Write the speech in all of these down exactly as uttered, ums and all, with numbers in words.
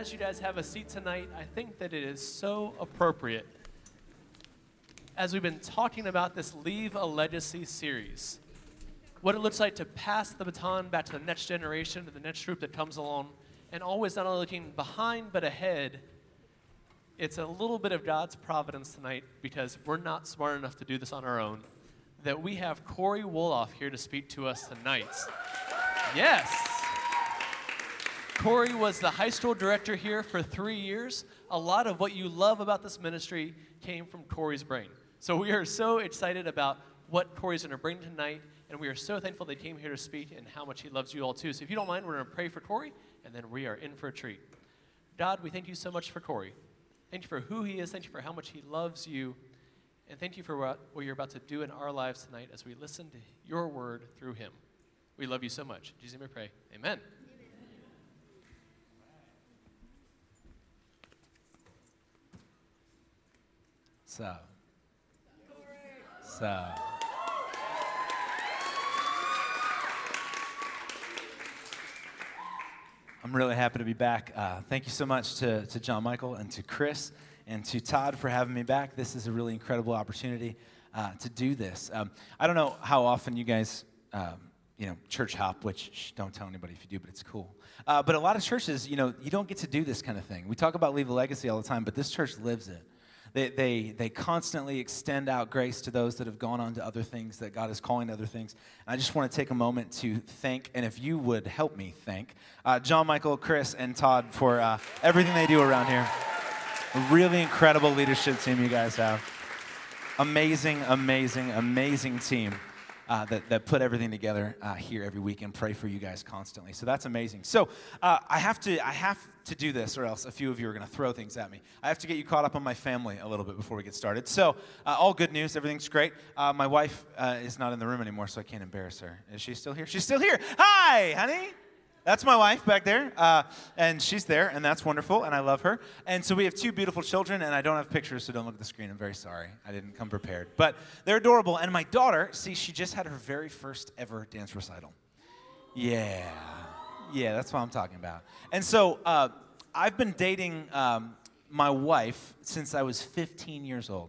as you guys have a seat tonight, I think that it is so appropriate, as we've been talking about this Leave a Legacy series, what it looks like to pass the baton back to the next generation, to the next group that comes along, and always not only looking behind but ahead. It's a little bit of God's providence tonight, because we're not smart enough to do this on our own, that we have Corey Wolof here to speak to us tonight. Yes. Corey was the high school director here for three years. A lot of what you love about this ministry came from Corey's brain. So we are so excited about what Corey's going to bring tonight, and we are so thankful that he came here to speak and how much he loves you all too. So if you don't mind, we're going to pray for Corey, and then we are in for a treat. God, we thank you so much for Corey. Thank you for who he is. Thank you for how much he loves you. And thank you for what, what you're about to do in our lives tonight as we listen to your word through him. We love you so much. In Jesus' name we pray. Amen. So, so. I'm really happy to be back. Uh, thank you so much to, to John Michael and to Chris and to Todd for having me back. This is a really incredible opportunity uh, to do this. Um, I don't know how often you guys, um, you know, church hop, which shh, don't tell anybody if you do, but it's cool. Uh, but a lot of churches, you know, you don't get to do this kind of thing. We talk about Leave a Legacy all the time, but this church lives it. They, they they constantly extend out grace to those that have gone on to other things, that God is calling to other things. And I just want to take a moment to thank, and if you would help me thank, uh, John Michael, Chris, and Todd for uh, everything they do around here. A really incredible leadership team you guys have. Amazing, amazing, amazing team uh, that, that put everything together uh, here every week and pray for you guys constantly. So that's amazing. So uh, I have to I have to do this, or else a few of you are going to throw things at me. I have to get you caught up on my family a little bit before we get started. So uh, all good news. Everything's great. Uh, my wife uh, is not in the room anymore, so I can't embarrass her. Is she still here? She's still here. Hi, honey. That's my wife back there, uh, and she's there, and that's wonderful, and I love her. And so we have two beautiful children, and I don't have pictures, so don't look at the screen. I'm very sorry. I didn't come prepared. But they're adorable, and my daughter, see, she just had her very first ever dance recital. Yeah. Yeah, that's what I'm talking about. And so uh, I've been dating um, my wife since I was fifteen years old.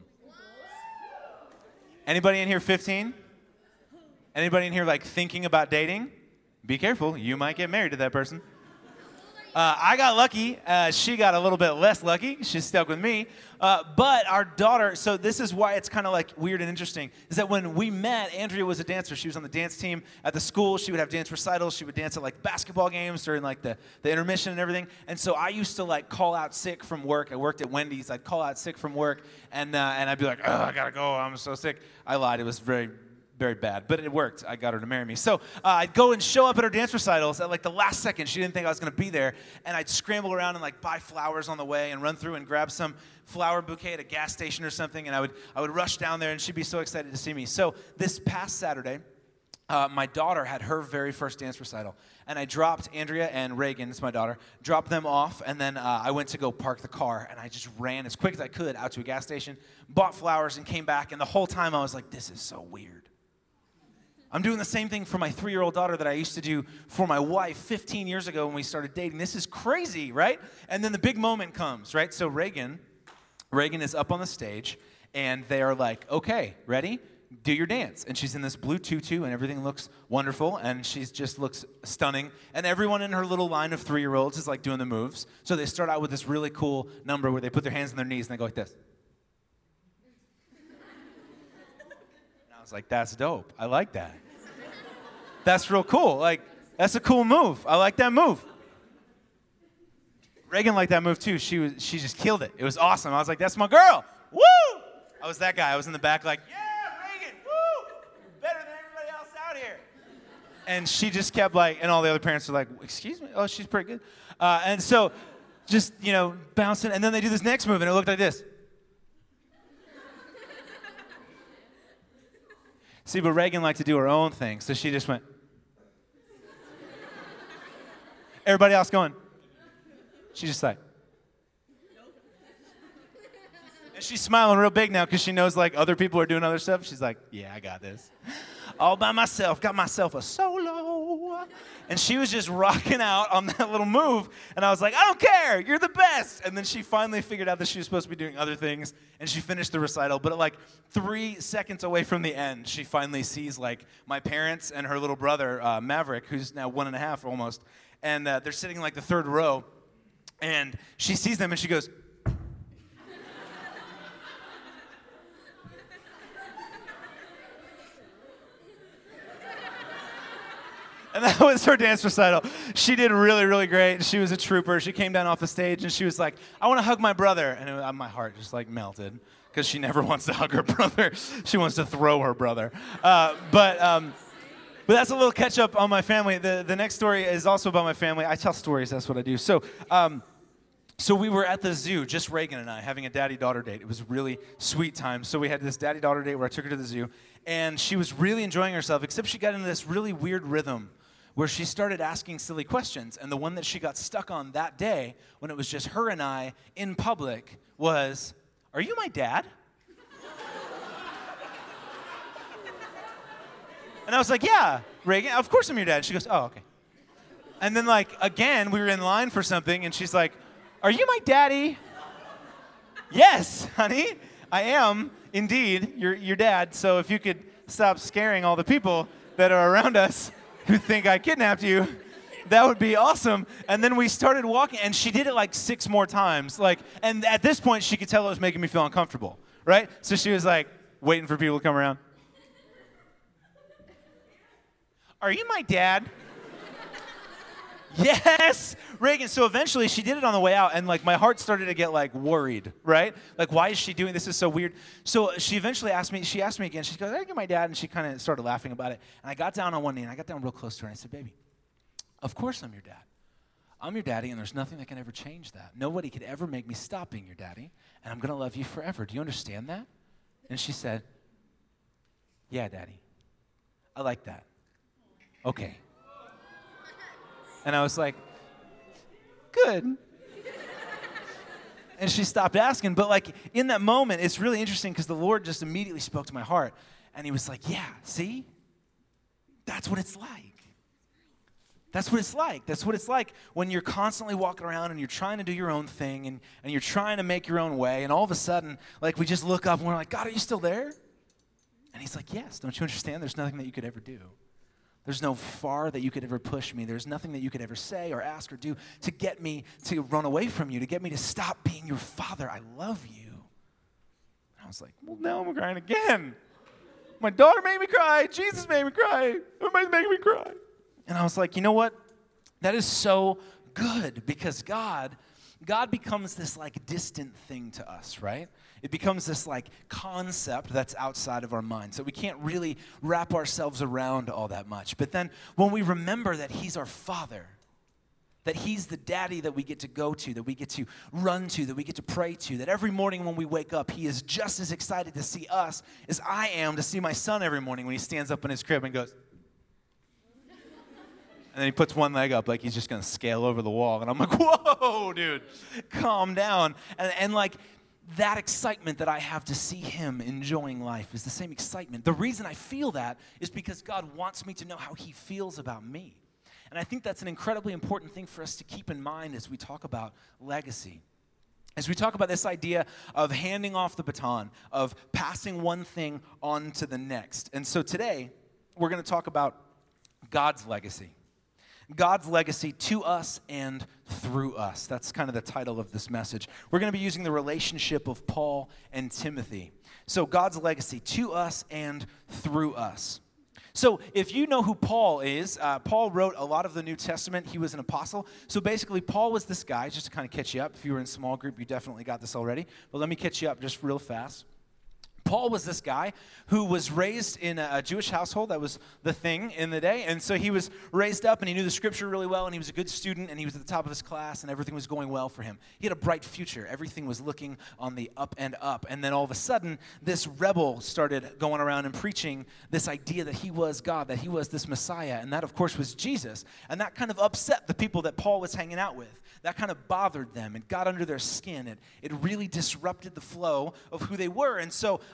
Anybody in here fifteen? Anybody in here, like, thinking about dating? Be careful, you might get married to that person. Uh, I got lucky. Uh, she got a little bit less lucky. She's stuck with me. Uh, but our daughter, so this is why it's kind of like weird and interesting, is that when we met, Andrea was a dancer. She was on the dance team at the school. She would have dance recitals. She would dance at like basketball games during like the, the intermission and everything. And so I used to like call out sick from work. I worked at Wendy's. I'd call out sick from work, and uh, and I'd be like, oh, I gotta go. I'm so sick. I lied. It was very Very bad, but it worked. I got her to marry me. So uh, I'd go and show up at her dance recitals at like the last second. She didn't think I was going to be there, and I'd scramble around and like buy flowers on the way and run through and grab some flower bouquet at a gas station or something, and I would I would rush down there, and she'd be so excited to see me. So this past Saturday, uh, my daughter had her very first dance recital, and I dropped Andrea and Reagan, it's my daughter, dropped them off, and then uh, I went to go park the car, and I just ran as quick as I could out to a gas station, bought flowers, and came back, and the whole time I was like, this is so weird. I'm doing the same thing for my three-year-old daughter that I used to do for my wife fifteen years ago when we started dating. This is crazy, right? And then the big moment comes, right? So Reagan, Reagan is up on the stage, and they are like, okay, ready? Do your dance. And she's in this blue tutu, and everything looks wonderful, and she just looks stunning. And everyone in her little line of three-year-olds is like doing the moves. So they start out with this really cool number where they put their hands on their knees, and they go like this. I was like, that's dope. I like that. That's real cool. Like, that's a cool move. I like that move. Reagan liked that move too. She was she just killed it. It was awesome. I was like, that's my girl. Woo! I was that guy. I was in the back like, yeah, Reagan, woo! Better than everybody else out here. And she just kept like, and all the other parents were like, excuse me? Oh, she's pretty good. Uh, and so just, you know, bouncing. And then they do this next move, and it looked like this. See, but Reagan liked to do her own thing, so she just went. Everybody else going. She's just like. And she's smiling real big now because she knows like other people are doing other stuff. She's like, yeah, I got this. All by myself. Got myself a solo. And she was just rocking out on that little move. And I was like, I don't care. You're the best. And then she finally figured out that she was supposed to be doing other things. And she finished the recital. But at like three seconds away from the end, she finally sees like my parents and her little brother, uh, Maverick, who's now one and a half almost. And uh, they're sitting in like the third row. And she sees them and she goes, and that was her dance recital. She did really, really great. She was a trooper. She came down off the stage, and she was like, I want to hug my brother. And it, uh, my heart just, like, melted because she never wants to hug her brother. She wants to throw her brother. Uh, but um, but that's a little catch-up on my family. The, the next story is also about my family. I tell stories. That's what I do. So um, so we were at the zoo, just Reagan and I, having a daddy-daughter date. It was a really sweet time. So we had this daddy-daughter date where I took her to the zoo, and she was really enjoying herself, except she got into this really weird rhythm where she started asking silly questions. And the one that she got stuck on that day, when it was just her and I in public, was, are you my dad? And I was like, yeah, Reagan, of course I'm your dad. She goes, oh, okay. And then, like, again, we were in line for something, and she's like, are you my daddy? Yes, honey, I am indeed your, your dad. So if you could stop scaring all the people that are around us who think I kidnapped you, that would be awesome. And then we started walking, and she did it like six more times. Like, and at this point, she could tell it was making me feel uncomfortable, right? So she was like, waiting for people to come around. Are you my dad? Yes, Reagan. So eventually she did it on the way out, and like my heart started to get like worried, right? Like, why is she doing this? This is so weird. So she eventually asked me, she asked me again, she goes, I get my dad, and she kind of started laughing about it. And I got down on one knee, and I got down real close to her, and I said, baby, of course I'm your dad. I'm your daddy, and there's nothing that can ever change that. Nobody could ever make me stop being your daddy, and I'm going to love you forever. Do you understand that? And she said, yeah, daddy, I like that. Okay. And I was like, good. And she stopped asking. But like in that moment, it's really interesting because the Lord just immediately spoke to my heart. And he was like, yeah, see? That's what it's like. That's what it's like. That's what it's like when you're constantly walking around and you're trying to do your own thing and, and you're trying to make your own way. And all of a sudden, like we just look up and we're like, God, are you still there? And he's like, yes, don't you understand? There's nothing that you could ever do. There's no far that you could ever push me. There's nothing that you could ever say or ask or do to get me to run away from you, to get me to stop being your father. I love you. And I was like, well, now I'm crying again. My daughter made me cry. Jesus made me cry. Everybody's making me cry. And I was like, you know what? That is so good because God, God becomes this like distant thing to us, right? It becomes this like concept that's outside of our minds that we can't really wrap ourselves around all that much. But then when we remember that he's our father, that he's the daddy that we get to go to, that we get to run to, that we get to pray to, that every morning when we wake up, he is just as excited to see us as I am to see my son every morning when he stands up in his crib and goes, and then he puts one leg up like he's just going to scale over the wall. And I'm like, whoa, dude, calm down. And, and like, that excitement that I have to see him enjoying life is the same excitement. The reason I feel that is because God wants me to know how he feels about me. And I think that's an incredibly important thing for us to keep in mind as we talk about legacy. As we talk about this idea of handing off the baton, of passing one thing on to the next. And so today, we're going to talk about God's legacy. God's legacy to us and through us. That's kind of the title of this message. We're going to be using the relationship of Paul and Timothy. So God's legacy to us and through us. So if you know who Paul is, uh, Paul wrote a lot of the New Testament. He was an apostle. So basically, Paul was this guy, just to kind of catch you up. If you were in small group, you definitely got this already. But let me catch you up just real fast. Paul was this guy who was raised in a Jewish household. That was the thing in the day. And so he was raised up, and he knew the scripture really well, and he was a good student, and he was at the top of his class, and everything was going well for him. He had a bright future. Everything was looking on the up and up. And then all of a sudden, this rebel started going around and preaching this idea that he was God, that he was this Messiah, and that, of course, was Jesus. And that kind of upset the people that Paul was hanging out with. That kind of bothered them. It got under their skin. It, it really disrupted the flow of who they were. And so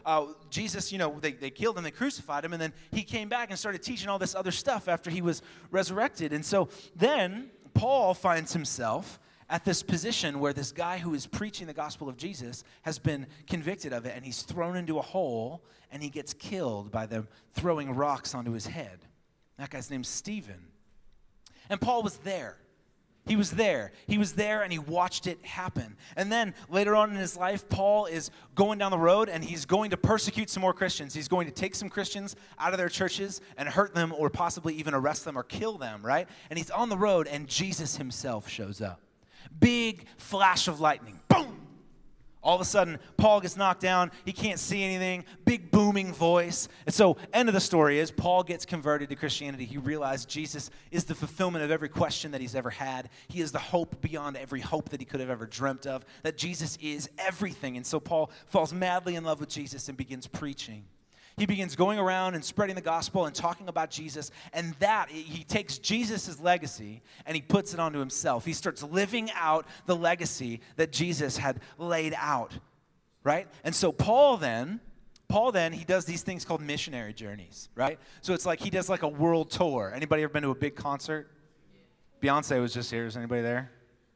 uh, Jesus, you know, they, they killed him, they crucified him, and then he came back and started teaching all this other stuff after he was resurrected. And so then Paul finds himself at this position where this guy who is preaching the gospel of Jesus has been convicted of it, and he's thrown into a hole, and he gets killed by them throwing rocks onto his head. That guy's name's Stephen. And Paul was there. He was there. He was there, and he watched it happen. And then later on in his life, Paul is going down the road, and he's going to persecute some more Christians. He's going to take some Christians out of their churches and hurt them, or possibly even arrest them or kill them, right? And he's on the road, and Jesus himself shows up. Big flash of lightning. Boom! All of a sudden, Paul gets knocked down. He can't see anything. Big booming voice. And so, end of the story is Paul gets converted to Christianity. He realized Jesus is the fulfillment of every question that he's ever had. He is the hope beyond every hope that he could have ever dreamt of. That Jesus is everything. And so Paul falls madly in love with Jesus and begins preaching. He begins going around and spreading the gospel and talking about Jesus, and that, he takes Jesus' legacy and he puts it onto himself. He starts living out the legacy that Jesus had laid out, right? And so Paul then, Paul then, he does these things called missionary journeys, right? So it's like he does like a world tour. Anybody ever been to a big concert? Beyonce was just here. Is anybody there?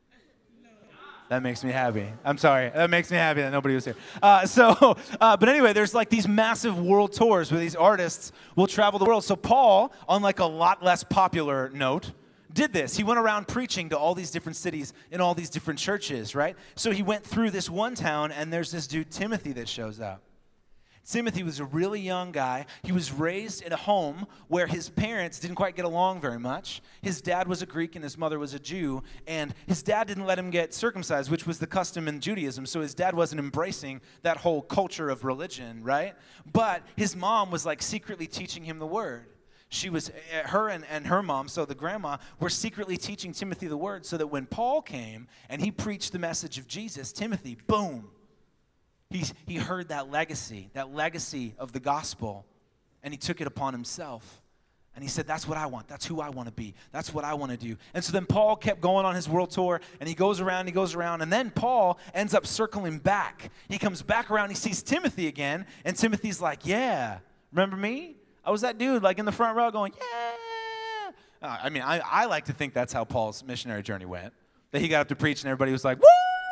That makes me happy. I'm sorry. That makes me happy that nobody was here. Uh, so, uh, but anyway, there's like these massive world tours where these artists will travel the world. So Paul, on like a lot less popular note, did this. He went around preaching to all these different cities in all these different churches, right? So he went through this one town, and there's this dude, Timothy, that shows up. Timothy was a really young guy. He was raised in a home where his parents didn't quite get along very much. His dad was a Greek and his mother was a Jew, and his dad didn't let him get circumcised, which was the custom in Judaism, so his dad wasn't embracing that whole culture of religion, right? But his mom was like secretly teaching him the word. She was, her and, and her mom, so the grandma, were secretly teaching Timothy the word, so that when Paul came and he preached the message of Jesus, Timothy, boom, He, he heard that legacy, that legacy of the gospel, and he took it upon himself. And he said, that's what I want. That's who I want to be. That's what I want to do. And so then Paul kept going on his world tour, and he goes around, he goes around, and then Paul ends up circling back. He comes back around, he sees Timothy again, and Timothy's like, yeah, remember me? I was that dude like in the front row going, yeah. Uh, I mean, I, I like to think that's how Paul's missionary journey went, that he got up to preach, and everybody was like, woo!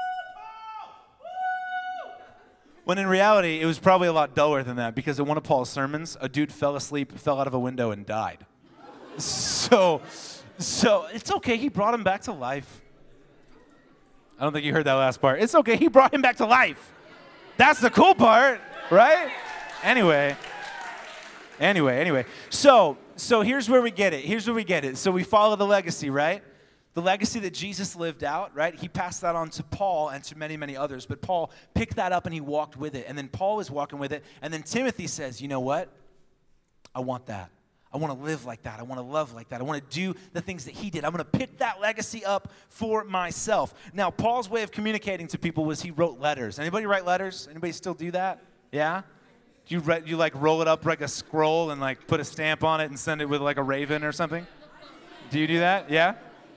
When in reality, it was probably a lot duller than that, because in one of Paul's sermons, a dude fell asleep, fell out of a window, and died. So, so it's okay. He brought him back to life. I don't think you heard that last part. It's okay. He brought him back to life. That's the cool part, right? Anyway, anyway, anyway. So, so here's where we get it. Here's where we get it. So we follow the legacy, right? The legacy that Jesus lived out, right? He passed that on to Paul and to many, many others. But Paul picked that up and he walked with it. And then Paul was walking with it. And then Timothy says, you know what? I want that. I want to live like that. I want to love like that. I want to do the things that he did. I'm going to pick that legacy up for myself. Now, Paul's way of communicating to people was he wrote letters. Anybody write letters? Anybody still do that? Yeah? Do you, re- you like roll it up like a scroll and like put a stamp on it and send it with like a raven or something? Do you do that? Yeah?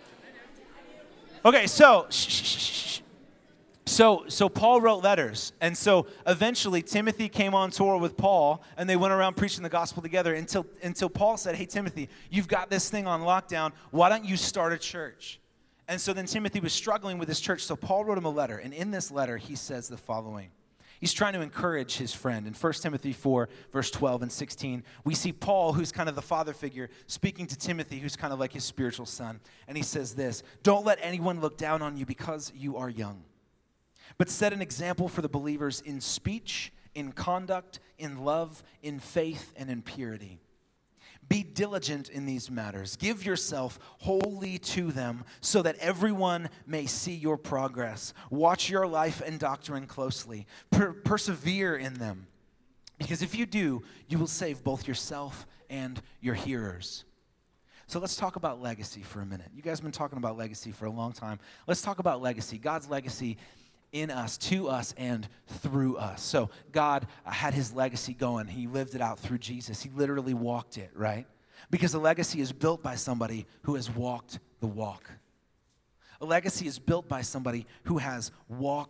Okay, so, shh, shh, shh, shh. so so Paul wrote letters, and so eventually Timothy came on tour with Paul, and they went around preaching the gospel together until until Paul said, hey, Timothy, you've got this thing on lockdown. Why don't you start a church? And so then Timothy was struggling with his church, so Paul wrote him a letter, and in this letter he says the following. He's trying to encourage his friend. In First Timothy four, verse twelve and sixteen, we see Paul, who's kind of the father figure, speaking to Timothy, who's kind of like his spiritual son. And he says this, don't let anyone look down on you because you are young, but set an example for the believers in speech, in conduct, in love, in faith, and in purity. Be diligent in these matters. Give yourself wholly to them so that everyone may see your progress. Watch your life and doctrine closely. Per- persevere in them. Because if you do, you will save both yourself and your hearers. So let's talk about legacy for a minute. You guys have been talking about legacy for a long time. Let's talk about legacy. God's legacy in us, to us, and through us. So God uh, had his legacy going. He lived it out through Jesus. He literally walked it, right? Because a legacy is built by somebody who has walked the walk. A legacy is built by somebody who has walked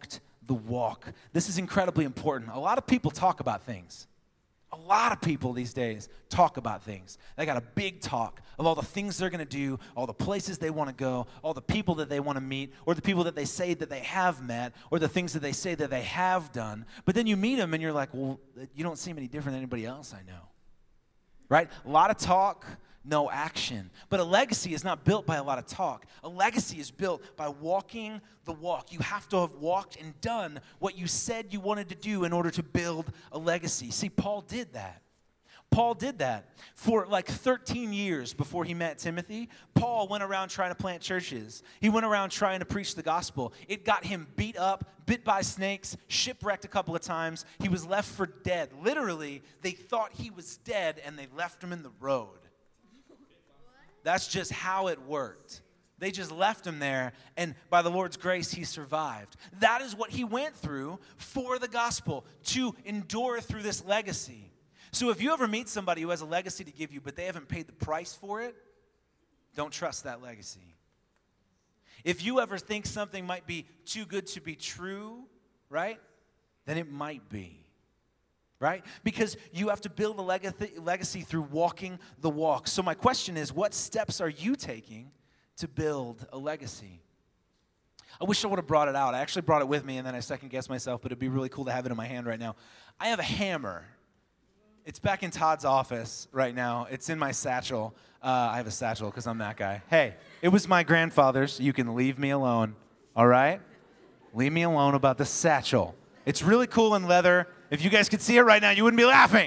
the walk. This is incredibly important. A lot of people talk about things. A lot of people these days talk about things. They got a big talk of all the things they're going to do, all the places they want to go, all the people that they want to meet, or the people that they say that they have met, or the things that they say that they have done. But then you meet them and you're like, well, you don't seem any different than anybody else I know. Right? A lot of talk, no action. But a legacy is not built by a lot of talk. A legacy is built by walking the walk. You have to have walked and done what you said you wanted to do in order to build a legacy. See, Paul did that. Paul did that. For like thirteen years before he met Timothy, Paul went around trying to plant churches. He went around trying to preach the gospel. It got him beat up, bit by snakes, shipwrecked a couple of times. He was left for dead. Literally, they thought he was dead and they left him in the road. That's just how it worked. They just left him there, and by the Lord's grace, he survived. That is what he went through for the gospel, to endure through this legacy. So if you ever meet somebody who has a legacy to give you, but they haven't paid the price for it, don't trust that legacy. If you ever think something might be too good to be true, right, then it might be. Right? Because you have to build a legacy through walking the walk. So my question is, what steps are you taking to build a legacy? I wish I would have brought it out. I actually brought it with me, and then I second-guessed myself, but it'd be really cool to have it in my hand right now. I have a hammer. It's back in Todd's office right now. It's in my satchel. Uh, I have a satchel because I'm that guy. Hey, it was my grandfather's. You can leave me alone, all right? Leave me alone about the satchel. It's really cool in leather. If you guys could see it right now, you wouldn't be laughing.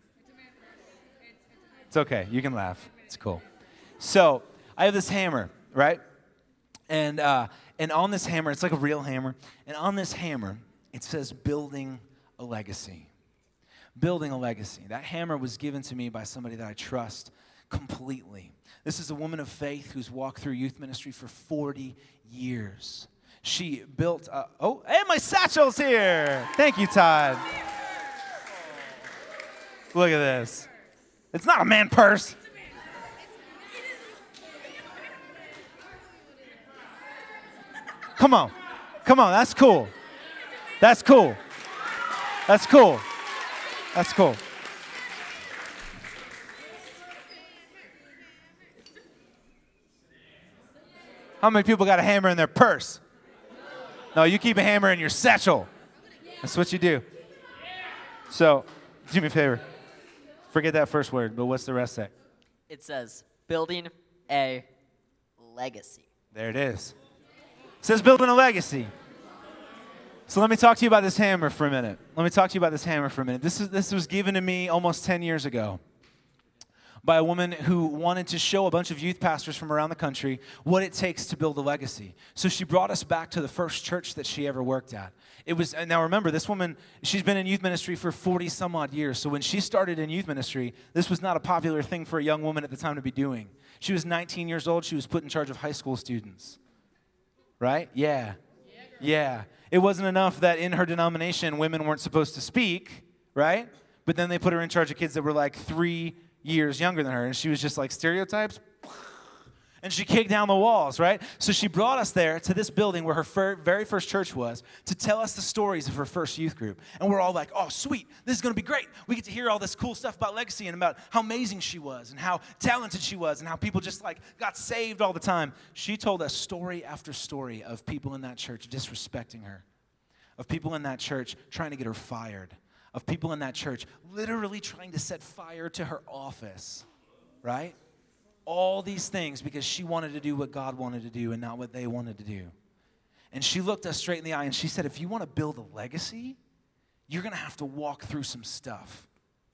It's okay. You can laugh. It's cool. So I have this hammer, right? And uh, and on this hammer, it's like a real hammer. And on this hammer, it says building a legacy. Building a legacy. That hammer was given to me by somebody that I trust completely. This is a woman of faith who's walked through youth ministry for forty years. She built, a, oh, and my satchel's here. Thank you, Todd. Look at this. It's not a man purse. Come on. Come on, that's cool. That's cool. That's cool. That's cool. How many people got a hammer in their purse? No, you keep a hammer in your satchel. That's what you do. So, do me a favor. Forget that first word, but what's the rest say? It says, building a legacy. There it is. It says building a legacy. So let me talk to you about this hammer for a minute. Let me talk to you about this hammer for a minute. This is this was given to me almost ten years ago by a woman who wanted to show a bunch of youth pastors from around the country what it takes to build a legacy. So she brought us back to the first church that she ever worked at. It was, and now remember, this woman, she's been in youth ministry for forty some odd years. So when she started in youth ministry, this was not a popular thing for a young woman at the time to be doing. She was nineteen years old. She was put in charge of high school students. Right? Yeah. Yeah. It wasn't enough that in her denomination, women weren't supposed to speak, right? But then they put her in charge of kids that were like three years younger than her, and she was just like, stereotypes? And she kicked down the walls, right? So she brought us there to this building where her fir- very first church was to tell us the stories of her first youth group. And we're all like, oh, sweet, this is going to be great. We get to hear all this cool stuff about Legacy and about how amazing she was and how talented she was and how people just like got saved all the time. She told us story after story of people in that church disrespecting her, of people in that church trying to get her fired, of people in that church literally trying to set fire to her office, right? All these things because she wanted to do what God wanted to do and not what they wanted to do. And she looked us straight in the eye and she said, if you want to build a legacy, you're going to have to walk through some stuff.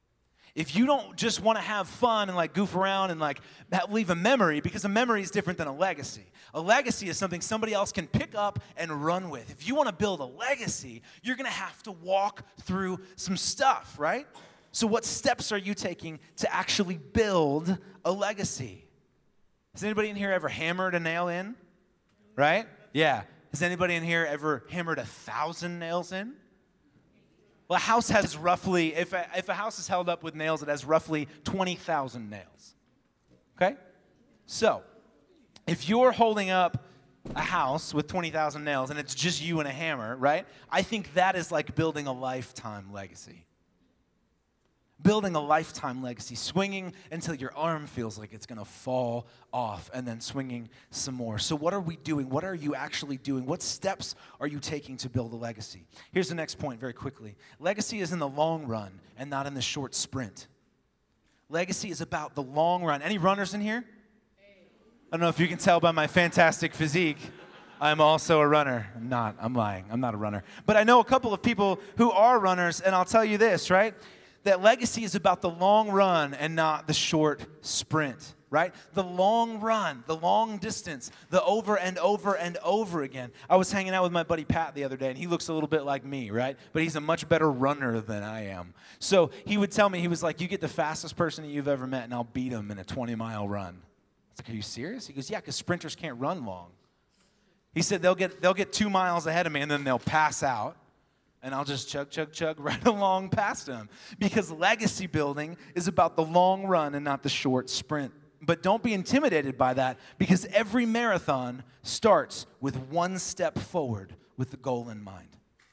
If you don't just want to have fun and like goof around and like leave a memory, because a memory is different than a legacy. A legacy is something somebody else can pick up and run with. If you want to build a legacy, you're going to have to walk through some stuff, right? So what steps are you taking to actually build a legacy? Has anybody in here ever hammered a nail in? Right? Yeah. Has anybody in here ever hammered a thousand nails in? Well, a house has roughly, if a, if a house is held up with nails, it has roughly twenty thousand nails. Okay? So, if you're holding up a house with twenty thousand nails and it's just you and a hammer, right? I think that is like building a lifetime legacy. Building a lifetime legacy, swinging until your arm feels like it's going to fall off, and then swinging some more. So what are we doing? What are you actually doing? What steps are you taking to build a legacy? Here's the next point very quickly. Legacy is in the long run and not in the short sprint. Legacy is about the long run. Any runners in here? I don't know if you can tell by my fantastic physique. I'm also a runner. I'm not. I'm lying. I'm not a runner. But I know a couple of people who are runners, and I'll tell you this, right? That legacy is about the long run and not the short sprint, right? The long run, the long distance, the over and over and over again. I was hanging out with my buddy Pat the other day, and he looks a little bit like me, right? But he's a much better runner than I am. So he would tell me, he was like, you get the fastest person that you've ever met, and I'll beat him in a twenty-mile run. I was like, are you serious? He goes, yeah, because sprinters can't run long. He said they'll get they'll get two miles ahead of me, and then they'll pass out. And I'll just chug, chug, chug right along past him. Because legacy building is about the long run and not the short sprint. But don't be intimidated by that, because every marathon starts with one step forward with the goal in mind.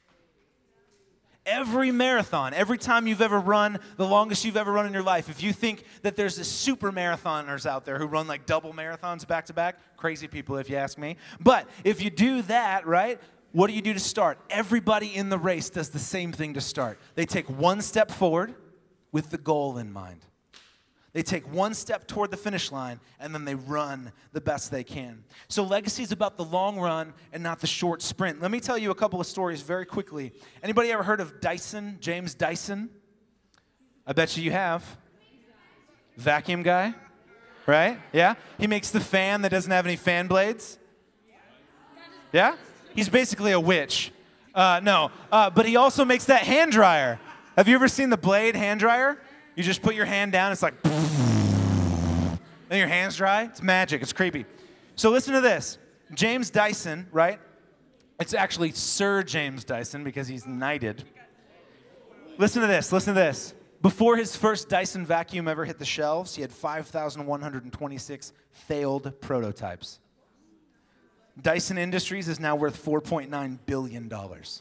Every marathon, every time you've ever run, the longest you've ever run in your life, if you think that there's this super marathoners out there who run like double marathons back to back, crazy people if you ask me. But if you do that, right, what do you do to start? Everybody in the race does the same thing to start. They take one step forward with the goal in mind. They take one step toward the finish line, and then they run the best they can. So legacy is about the long run and not the short sprint. Let me tell you a couple of stories very quickly. Anybody ever heard of Dyson, James Dyson? I bet you you have. Vacuum guy, right? Yeah? He makes the fan that doesn't have any fan blades. Yeah? He's basically a witch. Uh, no, uh, but he also makes that hand dryer. Have you ever seen the Blade hand dryer? You just put your hand down, it's like, and your hand's dry. It's magic. It's creepy. So listen to this. James Dyson, right? It's actually Sir James Dyson because he's knighted. Listen to this. Listen to this. Before his first Dyson vacuum ever hit the shelves, he had five thousand one hundred twenty-six failed prototypes. Dyson Industries is now worth four point nine billion dollars.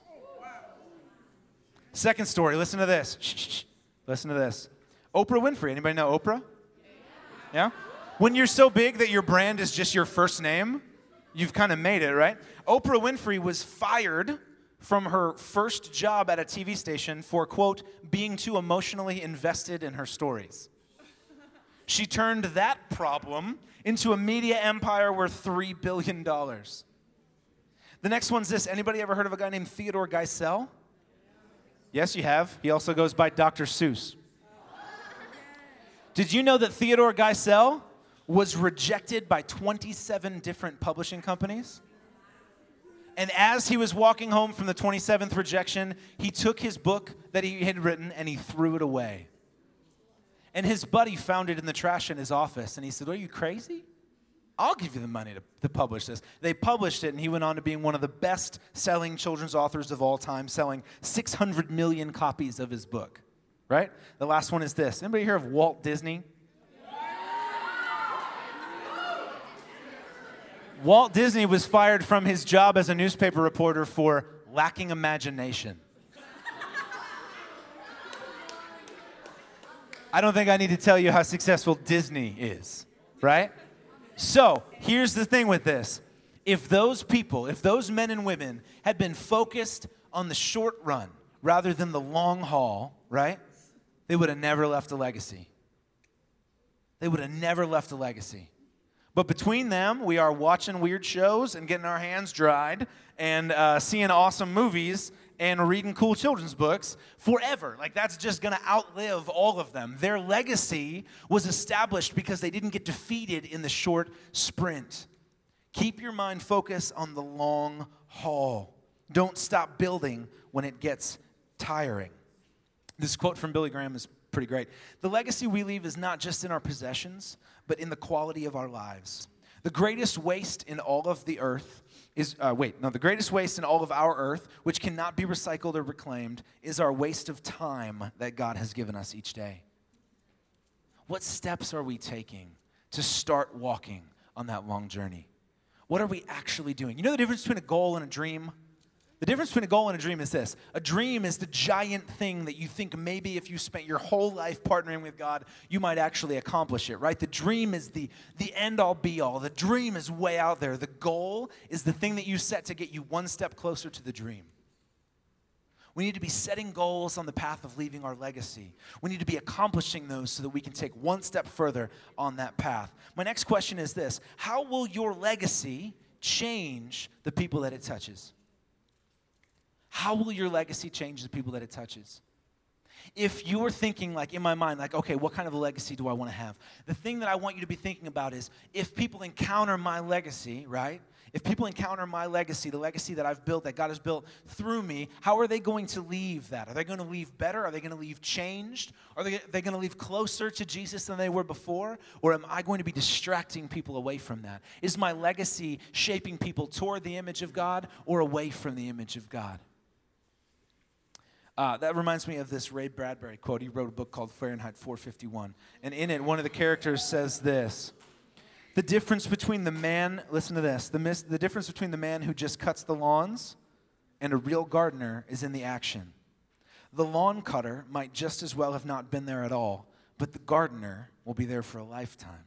Second story, listen to this. Shh, shh, shh. Listen to this. Oprah Winfrey. Anybody know Oprah? Yeah? When you're so big that your brand is just your first name, you've kind of made it, right? Oprah Winfrey was fired from her first job at a T V station for, quote, being too emotionally invested in her stories. She turned that problem into a media empire worth three billion dollars. The next one's this. Anybody ever heard of a guy named Theodore Geisel? Yes, you have. He also goes by Doctor Seuss. Did you know that Theodore Geisel was rejected by twenty-seven different publishing companies? And as he was walking home from the twenty-seventh rejection, he took his book that he had written and he threw it away. And his buddy found it in the trash in his office, and he said, are you crazy? I'll give you the money to, to publish this. They published it, and he went on to being one of the best-selling children's authors of all time, selling six hundred million copies of his book, right? The last one is this. Anybody hear of Walt Disney? Walt Disney was fired from his job as a newspaper reporter for lacking imagination. I don't think I need to tell you how successful Disney is, right? So, here's the thing with this. If those people, if those men and women had been focused on the short run rather than the long haul, right, they would have never left a legacy. They would have never left a legacy. But between them, we are watching weird shows and getting our hands dried and uh, seeing awesome movies and reading cool children's books forever. Like, that's just going to outlive all of them. Their legacy was established because they didn't get defeated in the short sprint. Keep your mind focused on the long haul. Don't stop building when it gets tiring. This quote from Billy Graham is pretty great. The legacy we leave is not just in our possessions, but in the quality of our lives. The greatest waste in all of the earth is, uh, wait, no, the greatest waste in all of our earth, which cannot be recycled or reclaimed, is our waste of time that God has given us each day. What steps are we taking to start walking on that long journey? What What are we actually doing? You know the difference between a goal and a dream? The difference between a goal and a dream is this. A dream is the giant thing that you think maybe if you spent your whole life partnering with God, you might actually accomplish it, right? The dream is the, the end-all, be-all. The dream is way out there. The goal is the thing that you set to get you one step closer to the dream. We need to be setting goals on the path of leaving our legacy. We need to be accomplishing those so that we can take one step further on that path. My next question is this. How will your legacy change the people that it touches? How will your legacy change the people that it touches? If you were thinking, like in my mind, like, okay, what kind of a legacy do I want to have? The thing that I want you to be thinking about is if people encounter my legacy, right? If people encounter my legacy, the legacy that I've built, that God has built through me, how are they going to leave that? Are they going to leave better? Are they going to leave changed? Are they, they going to leave closer to Jesus than they were before? Or am I going to be distracting people away from that? Is my legacy shaping people toward the image of God or away from the image of God? Uh, that reminds me of this Ray Bradbury quote. He wrote a book called Fahrenheit four fifty-one. And in it, one of the characters says this. The difference between the man, listen to this, the, mis- the difference between the man who just cuts the lawns and a real gardener is in the action. The lawn cutter might just as well have not been there at all, but the gardener will be there for a lifetime.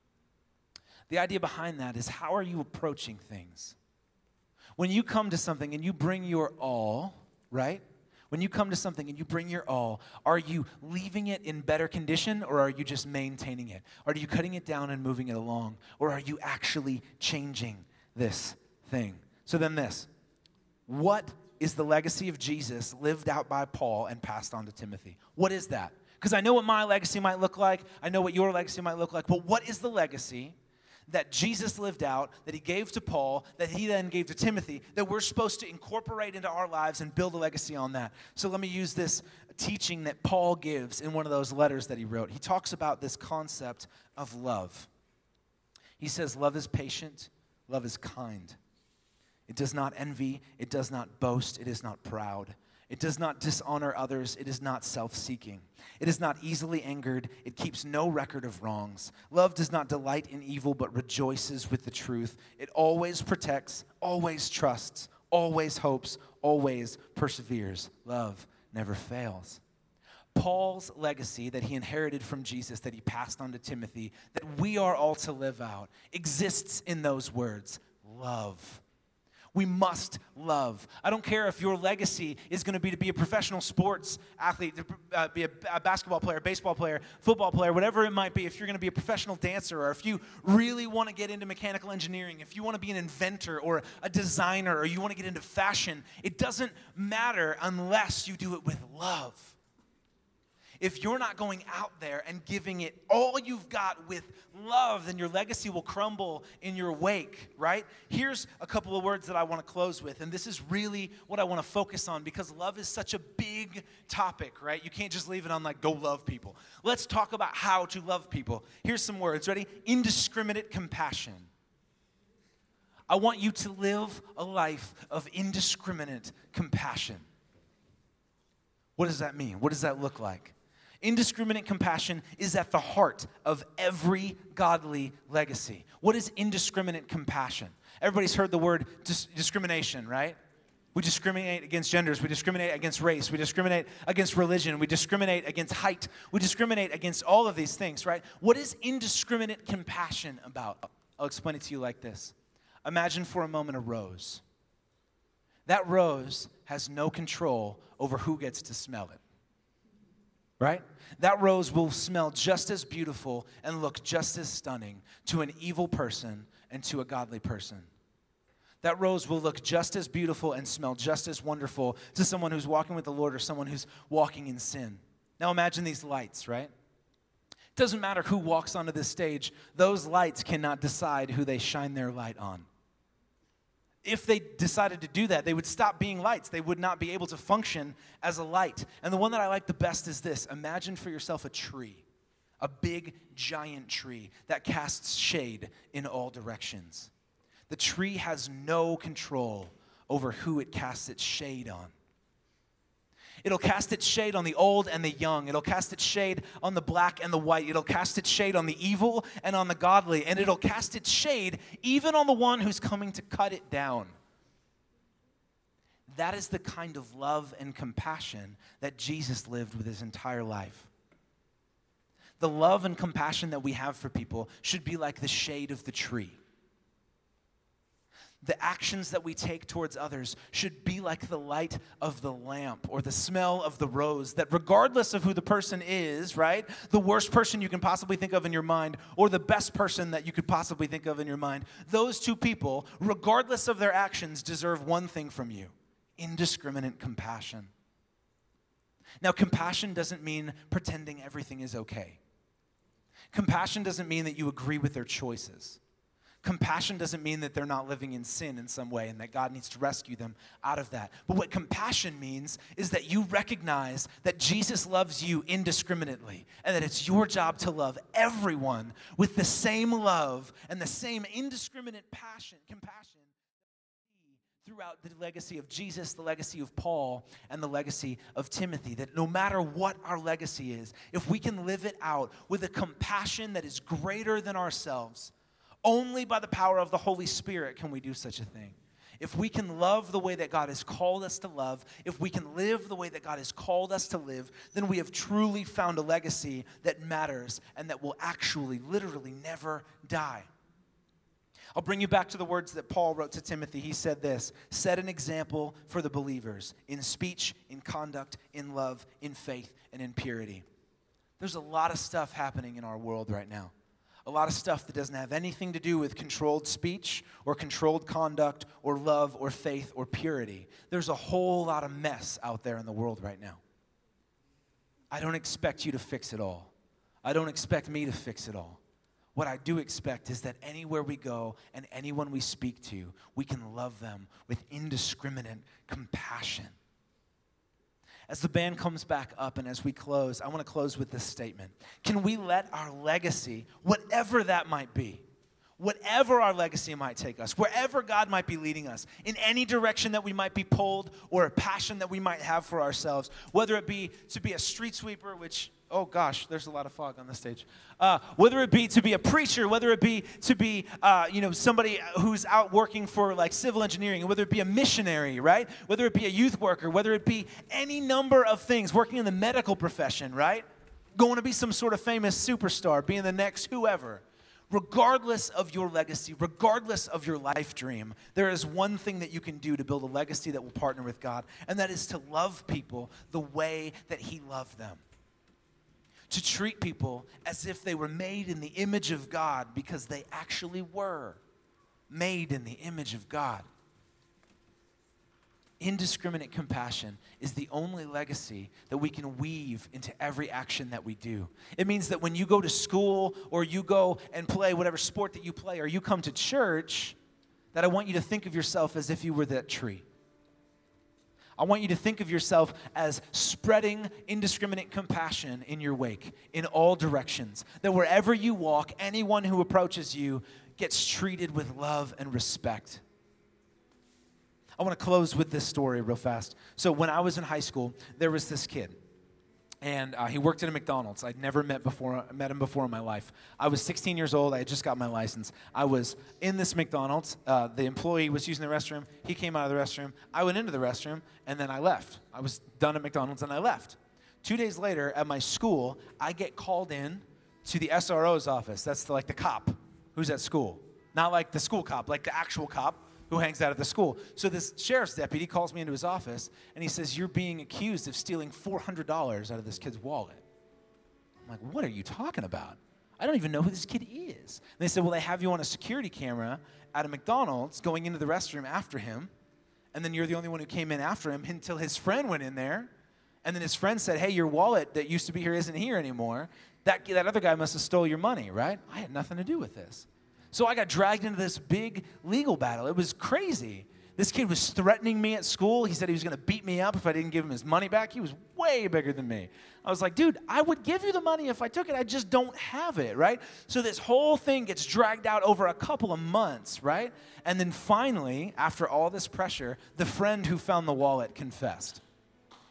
The idea behind that is, how are you approaching things? When you come to something and you bring your all, right? When you come to something and you bring your all, are you leaving it in better condition or are you just maintaining it? Are you cutting it down and moving it along? Or are you actually changing this thing? So then this, what is the legacy of Jesus lived out by Paul and passed on to Timothy? What is that? Because I know what my legacy might look like. I know what your legacy might look like. But what is the legacy that Jesus lived out, that he gave to Paul, that he then gave to Timothy, that we're supposed to incorporate into our lives and build a legacy on that? So let me use this teaching that Paul gives in one of those letters that he wrote. He talks about this concept of love. He says, love is patient, love is kind. It does not envy, it does not boast, it is not proud. It does not dishonor others. It is not self-seeking. It is not easily angered. It keeps no record of wrongs. Love does not delight in evil, but rejoices with the truth. It always protects, always trusts, always hopes, always perseveres. Love never fails. Paul's legacy that he inherited from Jesus, that he passed on to Timothy, that we are all to live out, exists in those words, love. We must love. I don't care if your legacy is going to be to be a professional sports athlete, to uh, be a, a basketball player, baseball player, football player, whatever it might be. If you're going to be a professional dancer, or if you really want to get into mechanical engineering, if you want to be an inventor or a designer, or you want to get into fashion, it doesn't matter unless you do it with love. If you're not going out there and giving it all you've got with love, then your legacy will crumble in your wake, right? Here's a couple of words that I want to close with, and this is really what I want to focus on because love is such a big topic, right? You can't just leave it on like, go love people. Let's talk about how to love people. Here's some words, ready? Indiscriminate compassion. I want you to live a life of indiscriminate compassion. What does that mean? What does that look like? Indiscriminate compassion is at the heart of every godly legacy. What is indiscriminate compassion? Everybody's heard the word dis- discrimination, right? We discriminate against genders. We discriminate against race. We discriminate against religion. We discriminate against height. We discriminate against all of these things, right? What is indiscriminate compassion about? I'll explain it to you like this. Imagine for a moment a rose. That rose has no control over who gets to smell it. Right? That rose will smell just as beautiful and look just as stunning to an evil person and to a godly person. That rose will look just as beautiful and smell just as wonderful to someone who's walking with the Lord or someone who's walking in sin. Now imagine these lights, right? It doesn't matter who walks onto this stage. Those lights cannot decide who they shine their light on. If they decided to do that, they would stop being lights. They would not be able to function as a light. And the one that I like the best is this. Imagine for yourself a tree, a big, giant tree that casts shade in all directions. The tree has no control over who it casts its shade on. It'll cast its shade on the old and the young. It'll cast its shade on the black and the white. It'll cast its shade on the evil and on the godly. And it'll cast its shade even on the one who's coming to cut it down. That is the kind of love and compassion that Jesus lived with his entire life. The love and compassion that we have for people should be like the shade of the tree. The actions that we take towards others should be like the light of the lamp or the smell of the rose, that regardless of who the person is, right, the worst person you can possibly think of in your mind or the best person that you could possibly think of in your mind, those two people, regardless of their actions, deserve one thing from you: indiscriminate compassion. Now, compassion doesn't mean pretending everything is okay. Compassion doesn't mean that you agree with their choices. Compassion doesn't mean that they're not living in sin in some way and that God needs to rescue them out of that. But what compassion means is that you recognize that Jesus loves you indiscriminately and that it's your job to love everyone with the same love and the same indiscriminate passion, compassion throughout the legacy of Jesus, the legacy of Paul, and the legacy of Timothy. That no matter what our legacy is, if we can live it out with a compassion that is greater than ourselves, only by the power of the Holy Spirit can we do such a thing. If we can love the way that God has called us to love, if we can live the way that God has called us to live, then we have truly found a legacy that matters and that will actually, literally never die. I'll bring you back to the words that Paul wrote to Timothy. He said this: set an example for the believers in speech, in conduct, in love, in faith, and in purity. There's a lot of stuff happening in our world right now. A lot of stuff that doesn't have anything to do with controlled speech or controlled conduct or love or faith or purity. There's a whole lot of mess out there in the world right now. I don't expect you to fix it all. I don't expect me to fix it all. What I do expect is that anywhere we go and anyone we speak to, we can love them with indiscriminate compassion. As the band comes back up and as we close, I want to close with this statement. Can we let our legacy, whatever that might be, whatever our legacy might take us, wherever God might be leading us, in any direction that we might be pulled or a passion that we might have for ourselves, whether it be to be a street sweeper, which, oh gosh, there's a lot of fog on the stage. Uh, whether it be to be a preacher, whether it be to be, uh, you know, somebody who's out working for like civil engineering, whether it be a missionary, right? Whether it be a youth worker, whether it be any number of things, working in the medical profession, right? Going to be some sort of famous superstar, being the next whoever. Regardless of your legacy, regardless of your life dream, there is one thing that you can do to build a legacy that will partner with God, and that is to love people the way that He loved them. To treat people as if they were made in the image of God, because they actually were made in the image of God. Indiscriminate compassion is the only legacy that we can weave into every action that we do. It means that when you go to school or you go and play whatever sport that you play or you come to church, that I want you to think of yourself as if you were that tree. I want you to think of yourself as spreading indiscriminate compassion in your wake, in all directions. That wherever you walk, anyone who approaches you gets treated with love and respect. I want to close with this story real fast. So when I was in high school, there was this kid. And uh, he worked at a McDonald's. I'd never met before, met him before in my life. I was sixteen years old. I had just got my license. I was in this McDonald's. Uh, the employee was using the restroom. He came out of the restroom. I went into the restroom, and then I left. I was done at McDonald's, and I left. Two days later, at my school, I get called in to the S R O's office. That's the, like the cop who's at school. Not like the school cop, like the actual cop who hangs out at the school. So this sheriff's deputy calls me into his office, and he says, you're being accused of stealing four hundred dollars out of this kid's wallet. I'm like, what are you talking about? I don't even know who this kid is. And they said, well, they have you on a security camera at a McDonald's going into the restroom after him, and then you're the only one who came in after him until his friend went in there, and then his friend said, hey, your wallet that used to be here isn't here anymore. That, that other guy must have stole your money, right? I had nothing to do with this. So I got dragged into this big legal battle. It was crazy. This kid was threatening me at school. He said he was going to beat me up if I didn't give him his money back. He was way bigger than me. I was like, dude, I would give you the money if I took it. I just don't have it, right? So this whole thing gets dragged out over a couple of months, right? And then finally, after all this pressure, the friend who found the wallet confessed.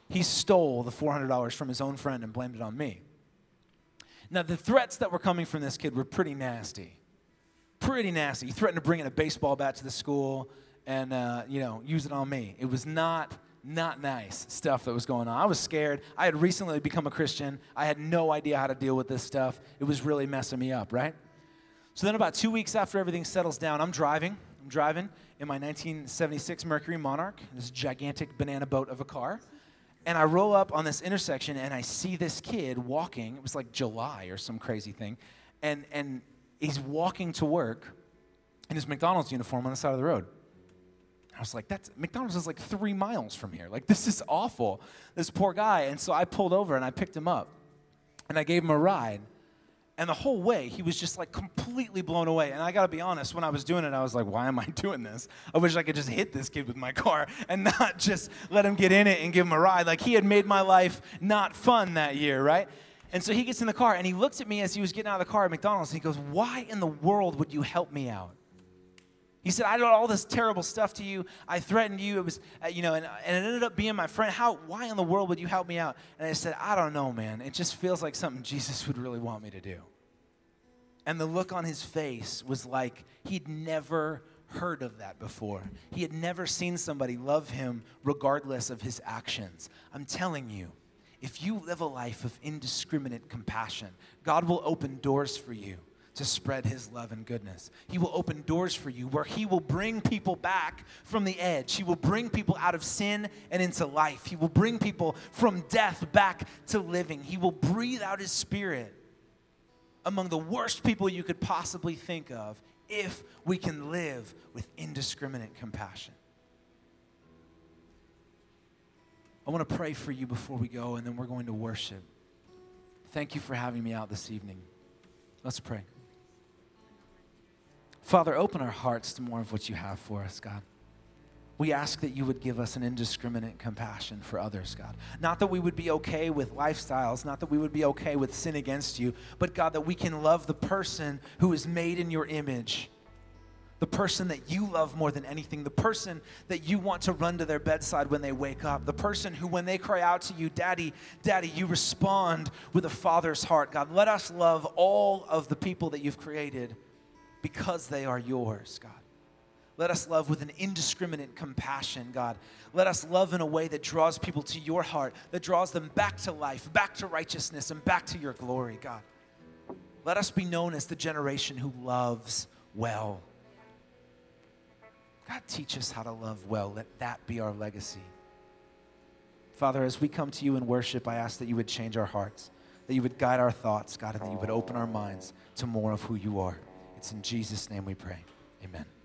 he stole the four hundred dollars from his own friend and blamed it on me. Now, the threats that were coming from this kid were pretty nasty. Pretty nasty. He threatened to bring in a baseball bat to the school and, uh, you know, use it on me. It was not, not nice stuff that was going on. I was scared. I had recently become a Christian. I had no idea how to deal with this stuff. It was really messing me up, right? So then about two weeks after everything settles down, I'm driving. I'm driving in my nineteen seventy-six Mercury Monarch, this gigantic banana boat of a car. And I roll up on this intersection, and I see this kid walking. It was like July or some crazy thing. And, and he's walking to work in his McDonald's uniform on the side of the road. I was like, "That's McDonald's is like three miles from here. Like, this is awful. This poor guy." And so I pulled over, and I picked him up. And I gave him a ride. And the whole way, he was just like completely blown away. And I got to be honest, when I was doing it, I was like, why am I doing this? I wish I could just hit this kid with my car and not just let him get in it and give him a ride. Like, he had made my life not fun that year, right? And so he gets in the car, and he looks at me as he was getting out of the car at McDonald's, and he goes, "Why in the world would you help me out?" He said, "I did all this terrible stuff to you. I threatened you. It was, uh, you know, and, and it ended up being my friend. How? Why in the world would you help me out?" And I said, "I don't know, man. It just feels like something Jesus would really want me to do." And the look on his face was like he'd never heard of that before. He had never seen somebody love him regardless of his actions. I'm telling you, if you live a life of indiscriminate compassion, God will open doors for you to spread his love and goodness. He will open doors for you where he will bring people back from the edge. He will bring people out of sin and into life. He will bring people from death back to living. He will breathe out his spirit among the worst people you could possibly think of if we can live with indiscriminate compassion. I want to pray for you before we go, and then we're going to worship. Thank you for having me out this evening. Let's pray. Father, open our hearts to more of what you have for us, God. We ask that you would give us an indiscriminate compassion for others, God. Not that we would be okay with lifestyles, not that we would be okay with sin against you, but God, that we can love the person who is made in your image, the person that you love more than anything, the person that you want to run to their bedside when they wake up, the person who, when they cry out to you, Daddy, Daddy, you respond with a father's heart. God, let us love all of the people that you've created because they are yours, God. Let us love with an indiscriminate compassion, God. Let us love in a way that draws people to your heart, that draws them back to life, back to righteousness, and back to your glory, God. Let us be known as the generation who loves well. God, teach us how to love well. Let that be our legacy. Father, as we come to you in worship, I ask that you would change our hearts, that you would guide our thoughts, God, and that you would open our minds to more of who you are. It's in Jesus' name we pray. Amen.